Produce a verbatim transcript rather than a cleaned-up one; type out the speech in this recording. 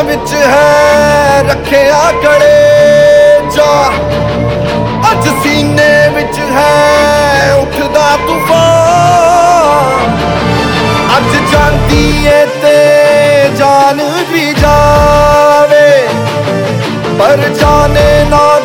विच है रखिया कड़े जा, अज सीने विच है उठदा तूफान। अज जाती है ते जान भी जावे पर जाने ना